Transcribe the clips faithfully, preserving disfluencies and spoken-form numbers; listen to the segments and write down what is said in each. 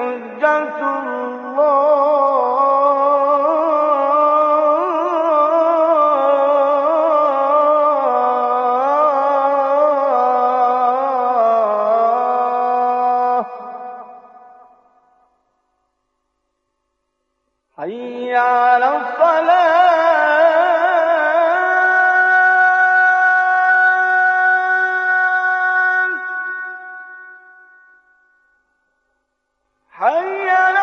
حجة الله حي على الصلاة حي على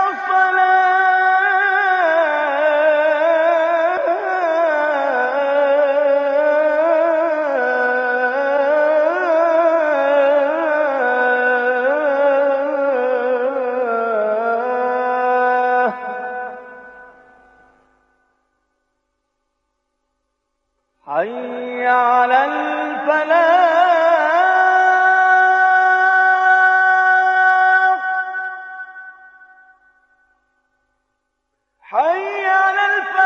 حي على الفلاح حي على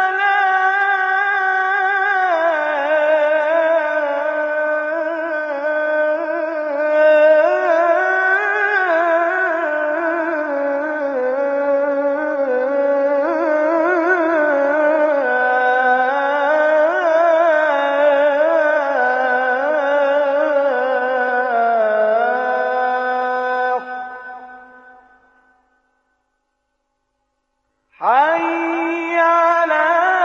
حي على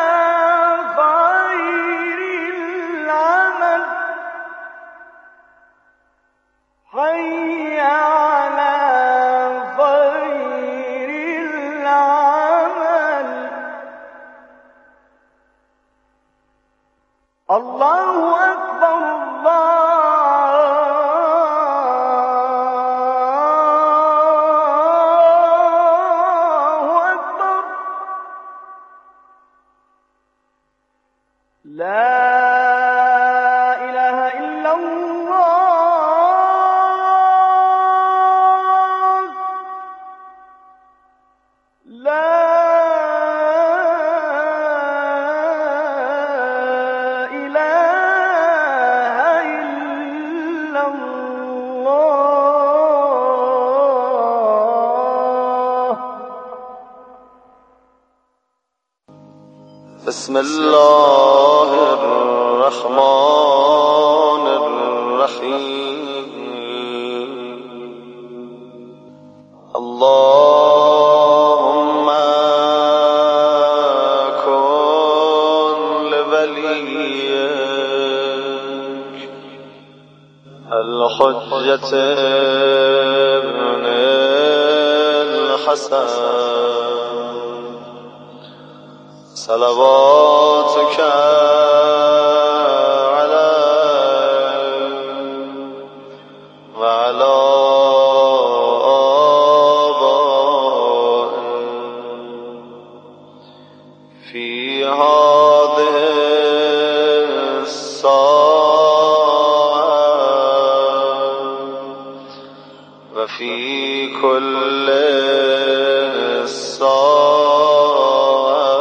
خير العمل حي على خير العمل الله أكبر لا إله إلا الله لا إله إلا الله بسم الله الرحمن الرحيم اللهم كن لوليك الحجة ابن الحسن صلواتك في هذه الساعة وفي كل ساعة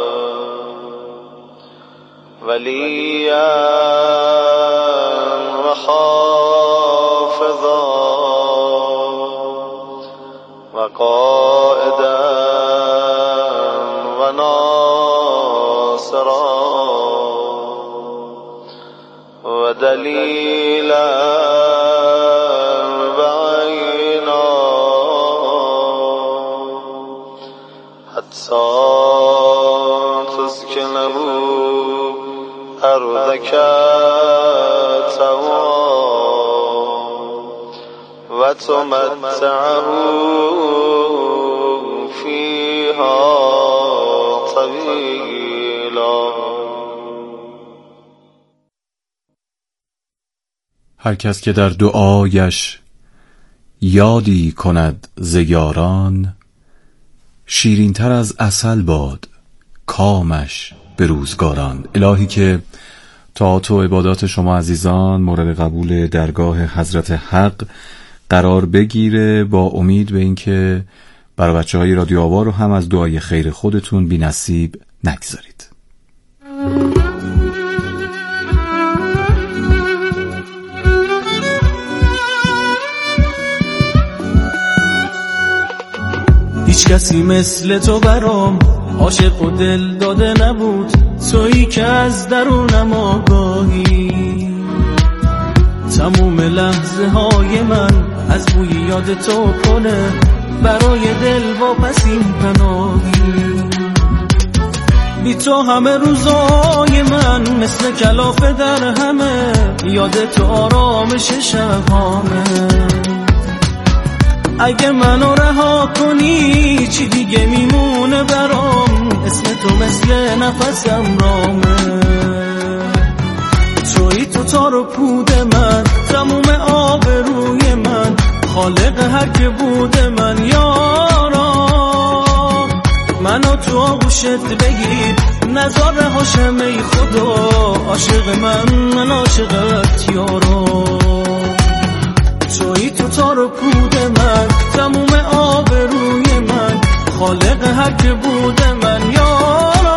وليا وحافظا وقائدا وناصرا ودليلا بعينا حتى تسكنه أرضك طوعا وتمتعه فيها طويلا. هر کس که در دعایش یادی کند ز یاران، شیرین تر از عسل باد کامش به روزگاران. الهی که طاعات و عبادات شما عزیزان مورد قبول درگاه حضرت حق قرار بگیره، با امید به اینکه برای بچه‌های رادیو آوا رو هم از دعای خیر خودتون بی نصیب نگذارید. هیچ کسی مثل تو برام عاشق و دل داده نبود، تویی که از درونم آگاهی. تموم لحظه های من از بوی یاد تو کنه، برای دل واپسین پناهی. بی تو همه روزای من مثل کلافه در همه، یاد تو آرامش شبامه. اگه منو رها کنی چی دیگه میمونه برام، اسم تو مثل نفسم رامه. توی تو تار و پود من، تموم آبروی من، خالق هر که بوده من. یارا منو تو آغوشت بگیر، نظاره هاشم ای خدا. عاشق من من عاشقت یارا. توی تو تار و پود من، تموم آبروی من، خالق هر که بوده من. یارا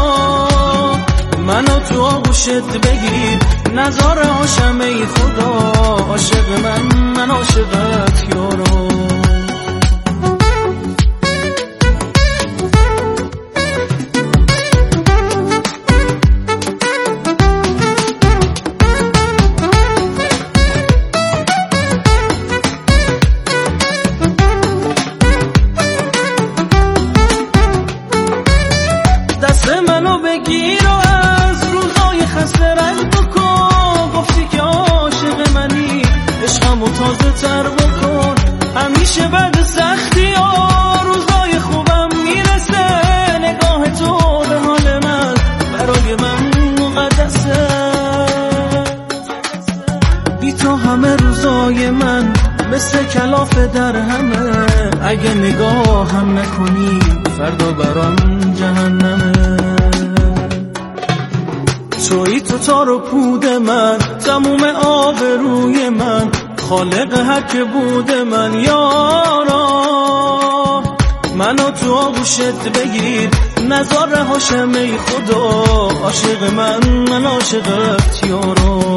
منو تو آغوشت بگیر، نظاره هاشم ای خدا. عاشق من من عاشقت یارا. همیشه بعد سختی ها روزای خوبم میرسه، نگاه تو به حال من برای من مقدسه. بی تو همه روزای من مثل کلافه در همه، اگه نگاه هم نکنی فردا برام جهنمه. توی تو تار و پود من، تموم آبروی من، خالق هر که بوده من. یارا منو تو آغوشت بگیر، نظاره هاشم ای خدا. عاشق من من عاشقت یارا.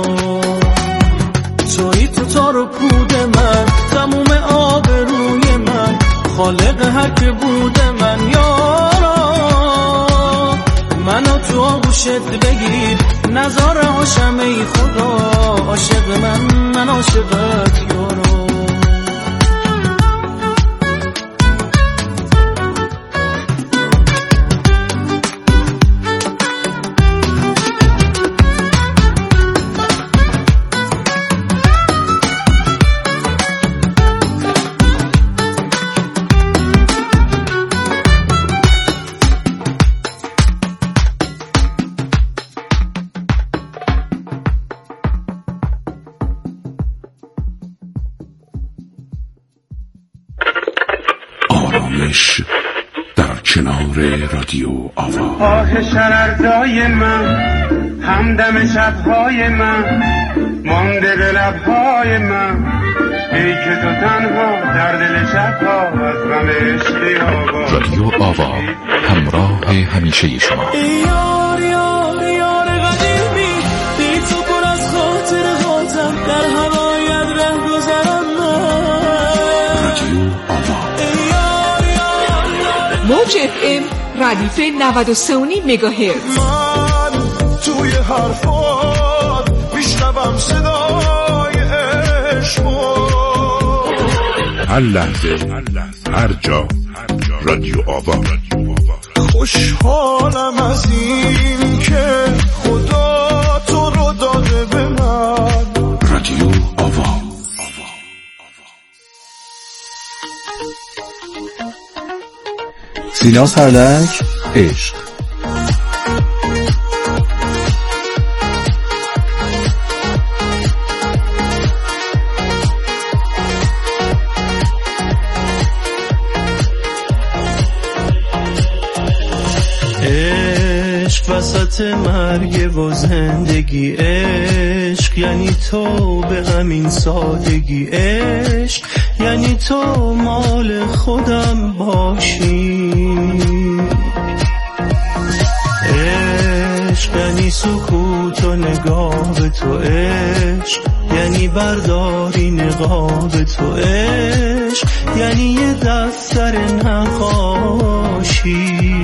توی تو تار و پود من، تموم آبروی من، خالق هر که بوده من. یارا منو تو آغوشت بگیر، نظاره هاشم ای خدا. عاشق من من عاشقت یارا. در کنار رادیو آوا. آه شرردای من، همدم شبهای من، مانده به لبهای من. ای که تو تنها در دل شبها از غم عشقی آوا. رادیو آوا، همراه همیشه شما. یار یار یار قدیمی، بی تو پر از خاطر هاتم، در هوایت ره گذرم من. رادیو آوا، موج اف ام ردیف نود و سه و نیم مگاهرتز. من توی حرفات میشنوم صدای عشق. هر لحظه هر جا رادیو آوا. خوشحالم از این که خدا تو رو داده به من. رادیو آوا. سینا سردک، عشق. عشق وسط مرگ و زندگی، عشق یعنی تو به همین سادگی. عشق یعنی تو مال خودم باشی. عشق یعنی سکوت و نگاه به تو عشق یعنی برداری نقاب تو عشق یعنی یه دفتر نقاشی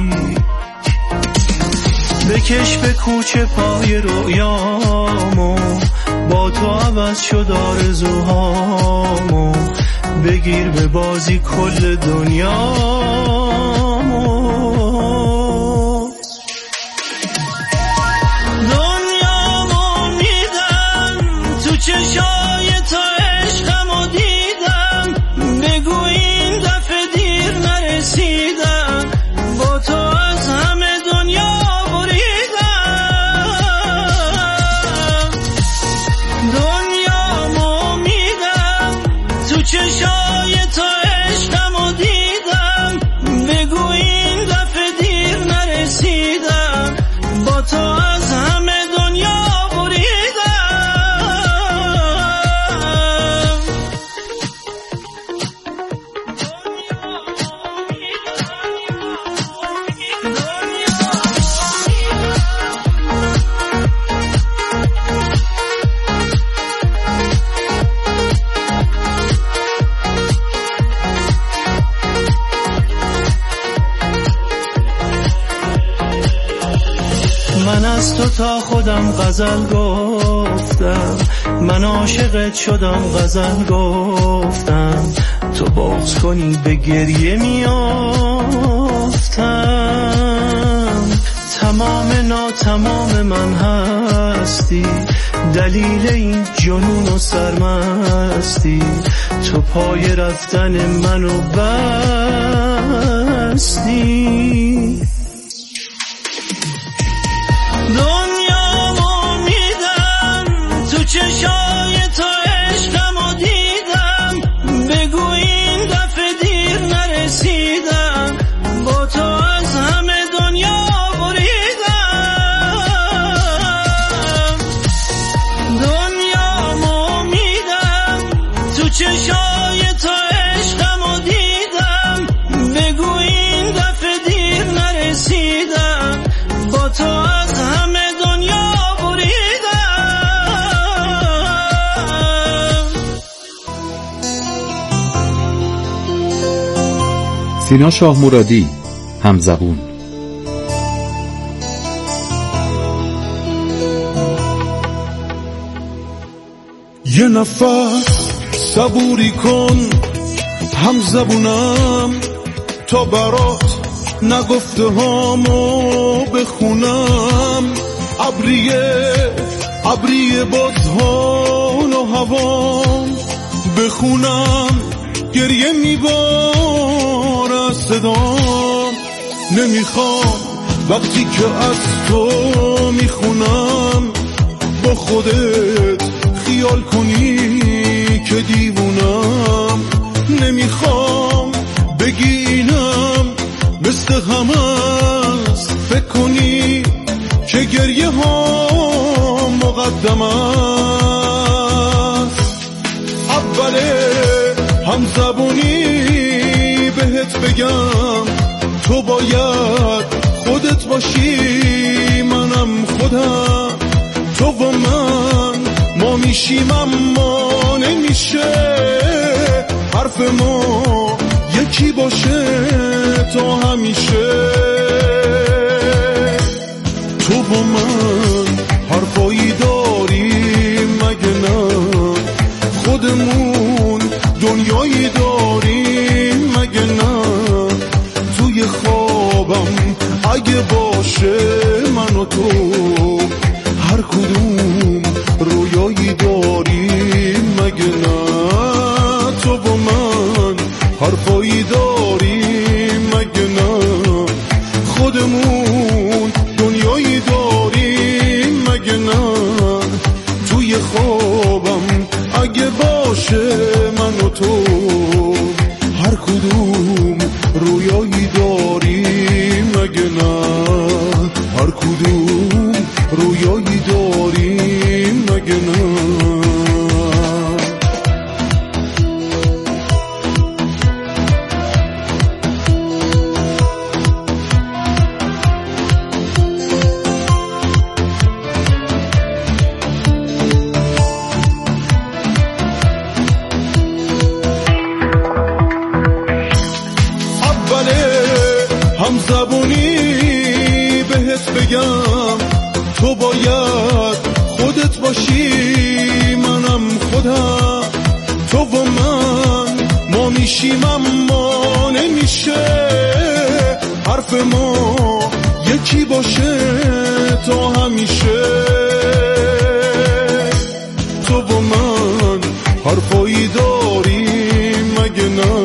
بکش به کوچه پای رویامو با تو عوض شد آرزوهامو بگیر به بازی کل دنیامو دنیامو میدم تو چشای تو عشقمو دیدم بگو این دفعه دیر نرسیدم با تو از همه دنیا چشای تو عشقمو دیدم بگو این دفعه دیر نرسیدم با تو از همه دنیا من از تو تا خودم غزل گفتم من عاشقت شدم غزل گفتم تو بغض کنی به گریه میافتم تمام ناتمام من هستی دلیل این جنون و سرمستی تو پای رفتن منو بستی دنیامو میدم تو چشای تو عشقمو دیدم بگو این دفعه دیر نرسیدم با تو از همه دنیا بریدم دنیامو میدم تو چشای تو عشقمو دیدم بگو این دفعه دیر نرسیدم با تو از همه دنیا بریدم. سینا شاه مرادی، همزبون. یه نفر صبوری کن همزبونم تا برات نگفته هامو بخونم ابریه ابریه بازهان و هوام بخونم گریه میبار از صدام نمیخوام وقتی که از تو میخونم با خودت خیال کنی که دیوونم نمیخوام بگی اینم مثل همه است فکر کنی که گریه ها مقدم است اوله همزبونی بهت بگم تو باید خودت باشی منم خودم تو و من ما میشیم اما نمیشه حرف ما یکی باشه تا همیشه تو با من حرفایی داریم مگه نه خودمون دنیایی داریم مگه نه توی خوابم اگه باشه من و تو هر کدوم رویایی داریم مگه نه تو با من حرفایی داریم مگه نه خودمون دنیایی داریم مگه نه توی خوابم اگه باشه من و تو هر کدوم رویایی داریم مگه نه هر کدوم رویایی داریم مگه نه بگم تو باید خودت باشی، منم خودم. تو و من ما میشیم اما نمیشه حرف ما یکی باشه تا همیشه. تو و من حرفایی داریم مگه نه؟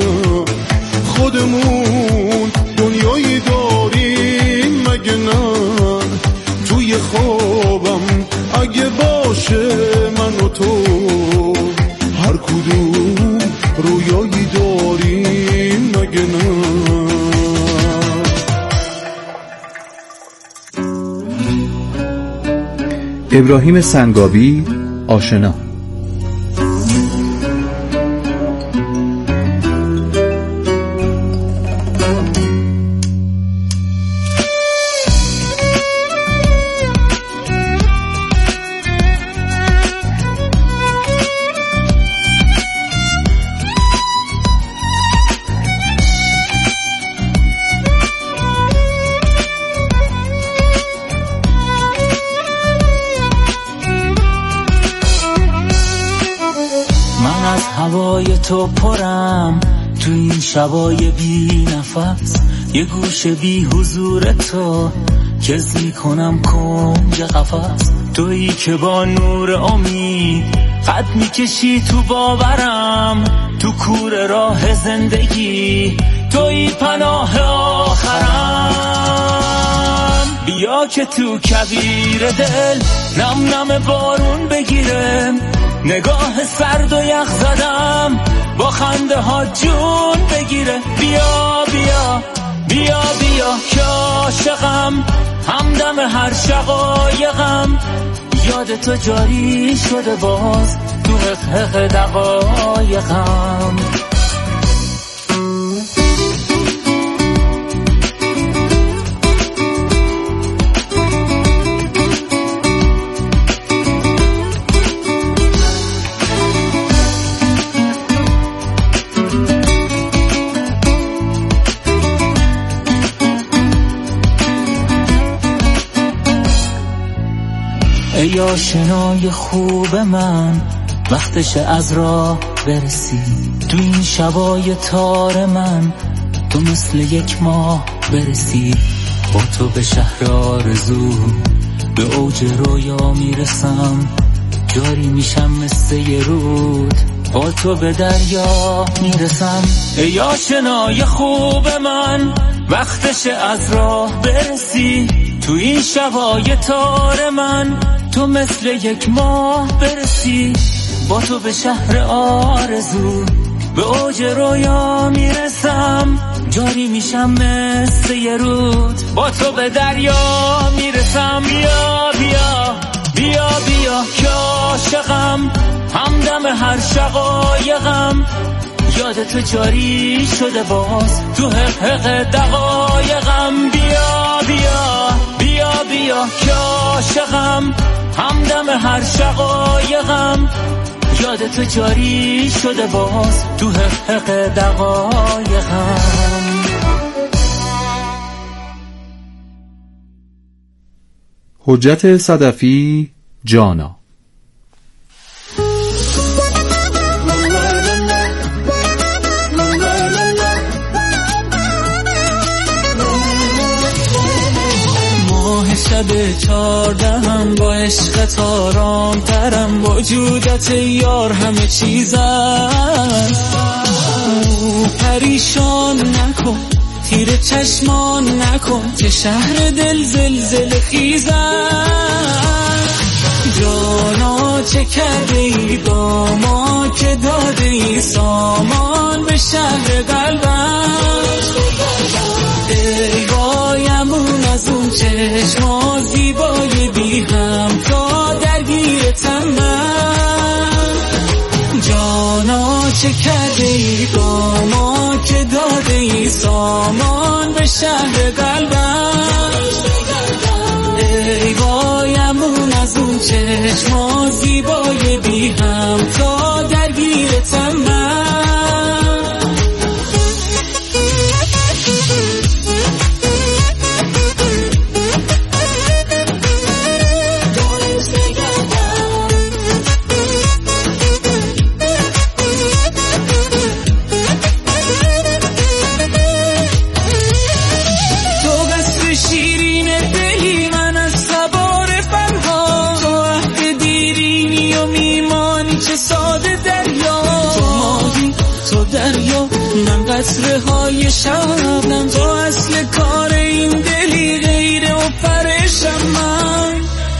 خودمون دنیایی داریم مگه نه؟ توی خوابم اگه باشه من و تو هر کدوم رویایی داریم مگه نه؟ ابراهیم سنگابی، آشنا. هوای تو پرم تو این شبای بی نفس، یه گوشه بی حضور تو کز میکنم کنج قفس. تویی که با نور امید قد میکشی تو باورم، تو کور راه زندگی تویی پناه آخرم. بیا که تو کویر دل نم نم بارون بگیره، نگاه سرد و یخ زدم با خنده ها جون بگیره. بیا بیا بیا بیا که عاشقم، همدم هر شقایقم. یاد تو جاری شده باز تو حق دقایقم. ای آشنای خوب من، وقتش از راه برسی. تو این شبای تار من تو مثل یک ماه برسی. با تو به شهر آرزو به اوج رویا میرسم، جاری میشم مثل یه رود با تو به دریا میرسم. ای آشنای خوب من، وقتش از راه برسی. تو این شبای تار من تو مثل یک ماه برسی. با تو به شهر آرزو به اوج رویا میرسم، جاری میشم مثل یه رود با تو به دریا میرسم. بیا بیا بیا بیا که عاشقم، همدم هر شقایقم. یاد تو جاری شده باز تو حق حق دقایقم. بیا بیا بیا بیا که عاشقم، همدم هر شقایقم. یاد تو جاری شده باز تو حق حق دقایقم. حجت صدفی، جانا. شب چاردهم با عشقت آرام ترم، وجودت یار همه چیز است. پریشان نکن تیر چشمان نکن که شهر دل زلزله خیز است. جانا چه کرده ای با ما که داده ای سامان به شهر قلبم. ای وایمون از اون چشما زیبای بی هم تا درگیرتم من. جانا چه کرده ای با ما که داده ای سامان به شهر قلبم. ای وایمون از اون چشما زیبای بی هم تا درگیرتم من. من قطره های شبنم، تو اصل کار این دلی غیره و پرشم من.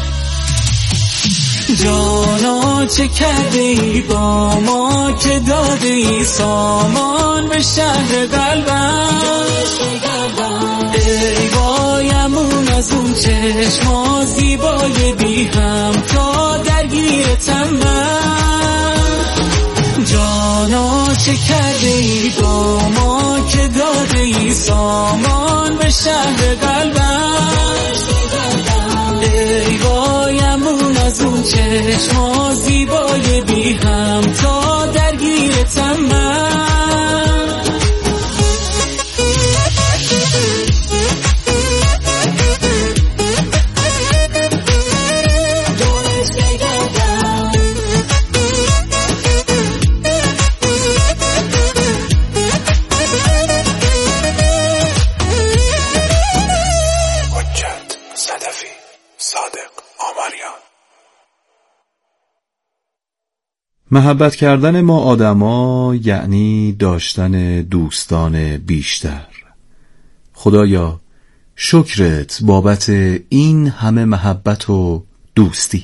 جانا چه کرده ای با ما که داده ای سامان به شهر قلبم. ای وایمون از اون چشما زیبای بی هم تا درگیرتم من. جانا چه کرده ای با ما که داده ای سامان به شهر قلبم. ای وایمون از اون چشما زیبای بی هم تا درگیرتم من. محبت کردن ما آدما یعنی داشتن دوستان بیشتر. خدایا شکرت بابت این همه محبت و دوستی.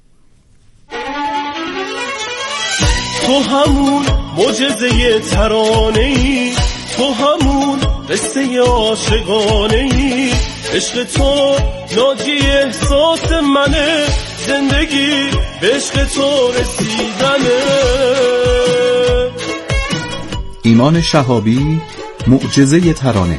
تو همون معجزه ترانه‌ای، تو همون قصه عاشقانه‌ای، عشق تو ناجی احساس منه، زندگی به عشق تو رسیدنه. ایمان شهابی، معجزه ترانه.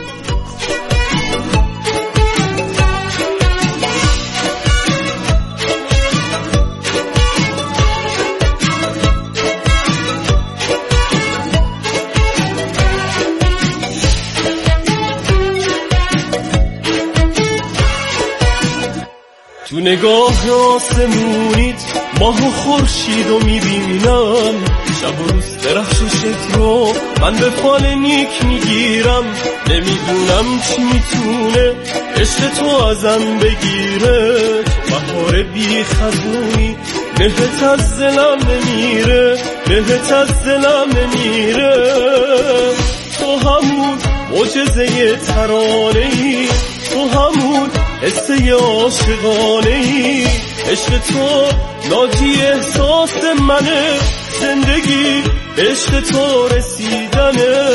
تو نگاه آسمونیت ماه و خورشید رو میبینم، شب و روز درخششت رو من به فال نیک میگیرم. نمیدونم چی میتونه عشق تو ازم بگیره، تو بهار بی خزونی مهرت از دلم نمیره، مهرت از دلم نمیره. تو همون معجزه ترانه‌ای، تو همون حسه عاشقانه‌ای، عشق تو ناجی احساس منه، زندگی عشق تو رسیدنه.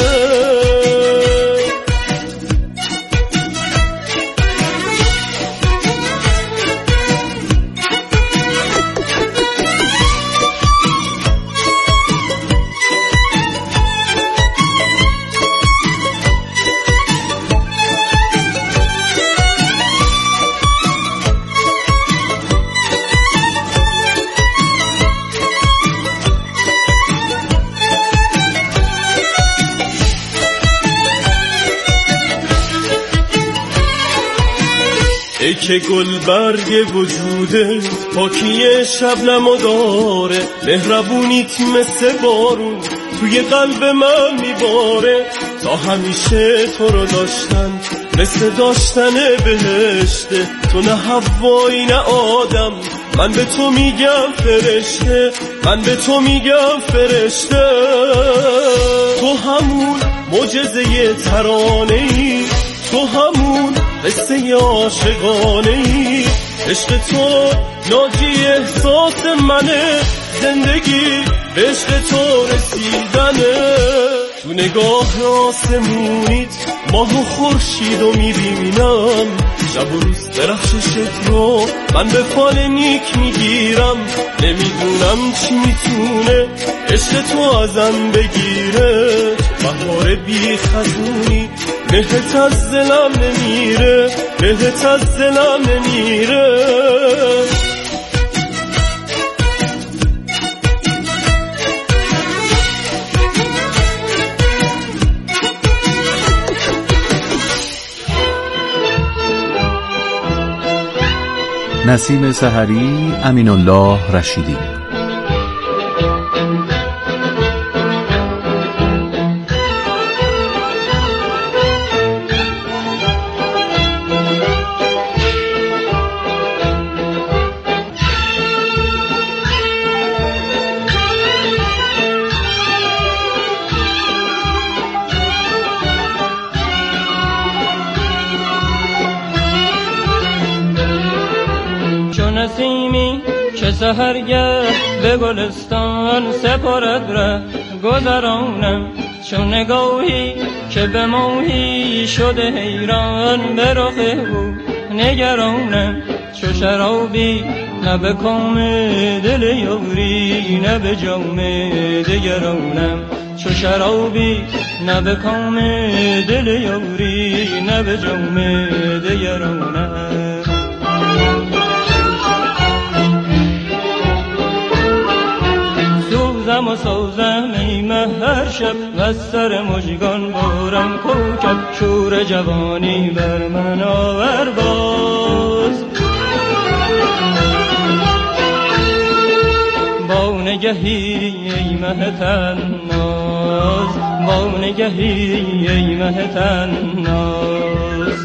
ای که گل برگ وجودت پاکی شبنمو داره، مهربونیت مثل بارون توی قلب من میباره. تا همیشه تو رو داشتن مثل داشتن بهشته، تو نه حوایی نه آدم، من به تو میگم فرشته، من به تو میگم فرشته. تو همون معجزه ترانه‌ای، تو همون قصه عاشقانه‌ای، عشق تو ناجی احساس منه، زندگی به عشق تو رسیدنه. تو نگاه آسمونیت ماه و خورشید رو میبینم، شب و روز درخششت رو من به فال نیک میگیرم. نمیدونم چی میتونه عشق تو ازم بگیره، تو بهار بی خزونی مهرت از دلم نمیره، مهرت از دلم نمیره. نسیم سحری، امین الله رشیدی. سحرگه به گلستان سپارد ره گذرانم چون نگاهی که به ماهی شده حیران به رخ او نگرانم چو شرابی نه به کام دل یاری نه به جام دگرانم چو شرابی نه به کام دل یاری نه به جام دگرانم سوزم و سوزم ای مه هر شب و از سر مژگان بارم کوکب شور جوانی بر من آور باز با نگهی ای مه تناز با نگهی ای مه تناز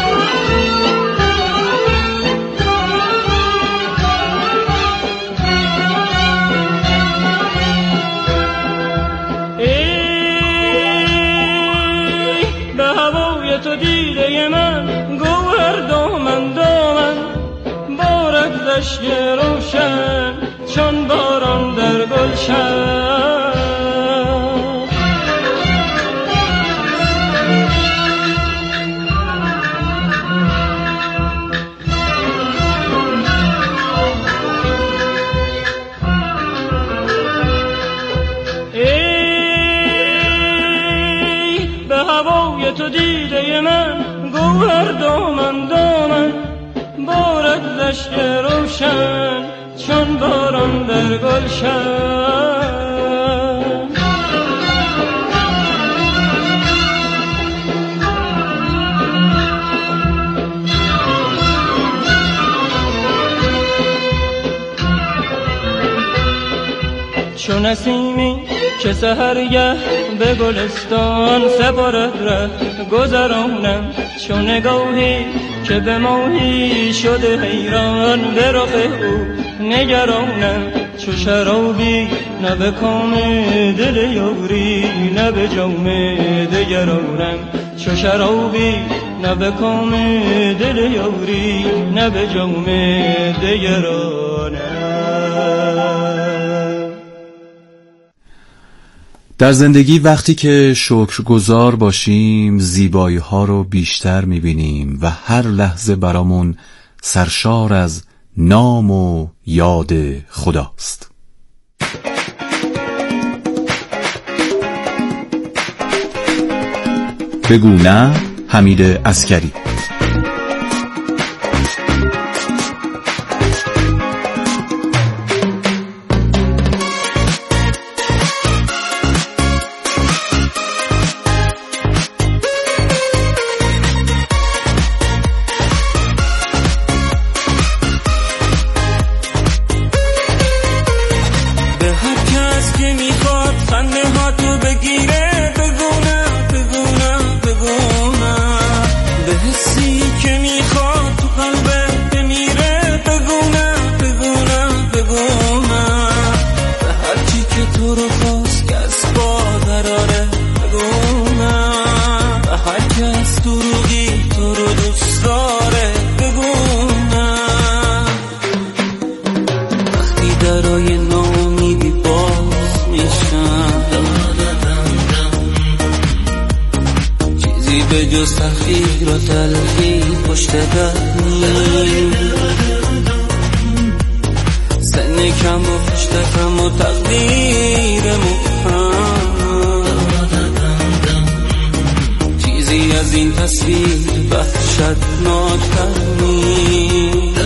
تو دیده من گوهر دامن دامن بارد دشت روشن چون باران در گلشن ای به هوای تو دیده من گوهر دامن دامن بارد دشت روشن چون باران در گلشن چون نسیمی که سحرگه به گلستان سپارد ره گذرانم چون نگاهی که به ماهی شده حیران به رخ او نگرانم چو شرابی نه به کام دل یاری نه به جام دگرانم چو شرابی نه به کام دل یاری نه به جام دگرانم. در زندگی وقتی که شکرگزار باشیم زیبایی ها رو بیشتر میبینیم و هر لحظه برامون سرشار از نام و یاد خداست. بگو نه حمید عسکری. به جز تخییر و تلخی پشت دهنی سن کم و پشت کم و تقدیر مبهم چیزی از این تصویر وحشتناکتر نیست.